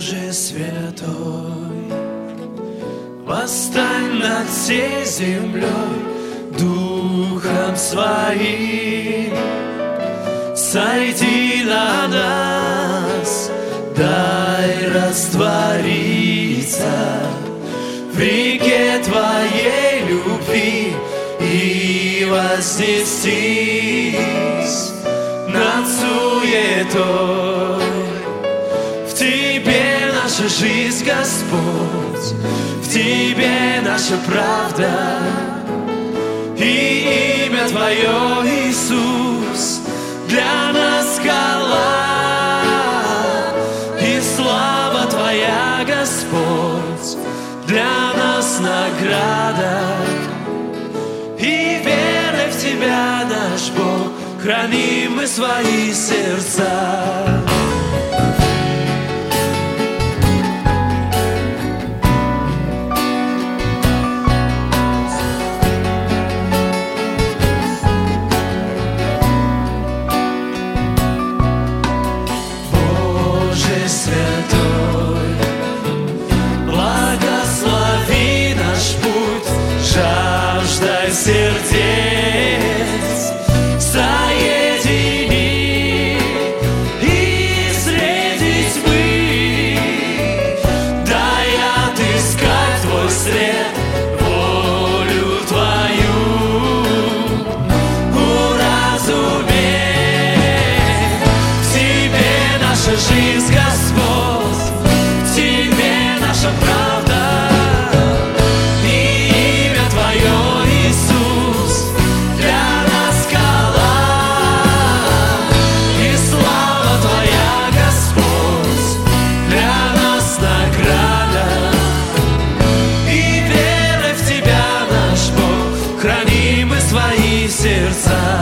Боже святой, восстань над всей землей Духом Своим, сойди на нас, дай раствориться в реке Твоей любви и вознестись над суетой. В Тебе наша жизнь, Господь, в Тебе наша правда, и имя Твое, Иисус, для нас скала, и слава Твоя, Господь, для нас награда. И верой в Тебя, наш Бог, храним мы свои сердца. Боже святой, благослови наш путь, жаждой сердец соедини и среди тьмы дай отыскать Твой след, волю Твою уразуметь. В Тебе наша жизнь, Господь, в Тебе наша правда, и имя Твое, Иисус, для нас скала, и слава Твоя, Господь, для нас награда. И верой в Тебя, наш Бог, храним мы свои сердца.